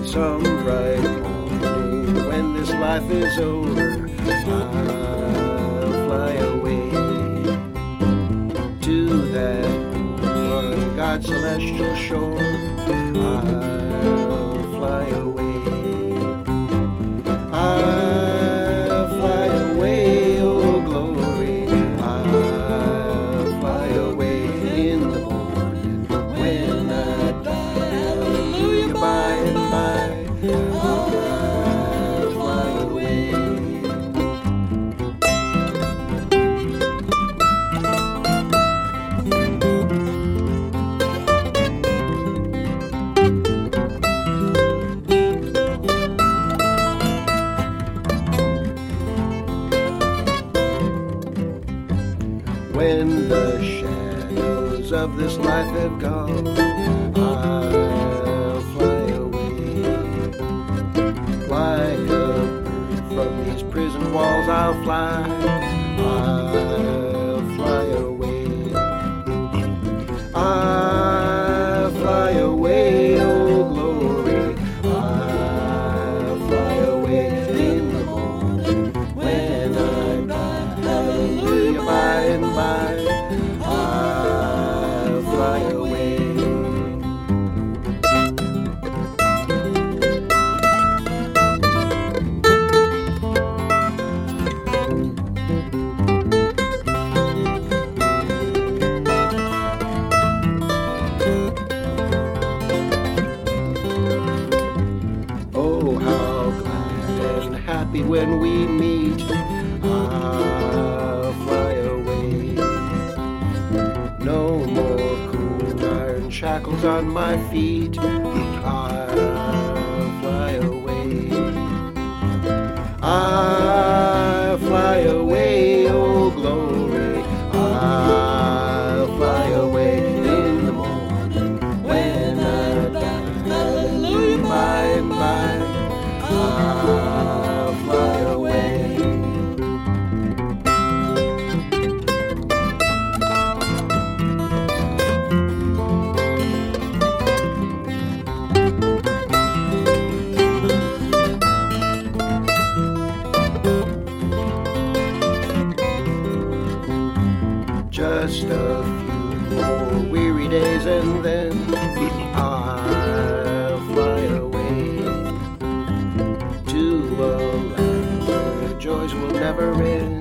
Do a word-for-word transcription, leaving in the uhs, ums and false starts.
Some bright morning when this life is over, I'll fly away to that one God's celestial shore. I'll fly away. I'll fly away, oh glory. I'll fly away in the morning when I die. Hallelujah, by and by. I'll fly away. When the shadows of this life have gone, I'll fly away. Like a bird from these prison walls I'll fly. I'll fly away. I'll fly away, oh glory. I'll fly away in the morning when I die. Hallelujah, by and by. I'll fly away. Oh, how glad and happy when we meet. I'll fly away. No more cold iron shackles on my feet. I'll fly away. I'll fly away, oh glory. I'll fly away in the morning when I die. Hallelujah, by and by. I'll fly away. Just a few more weary days and then I'll fly away to a land where joys will never end.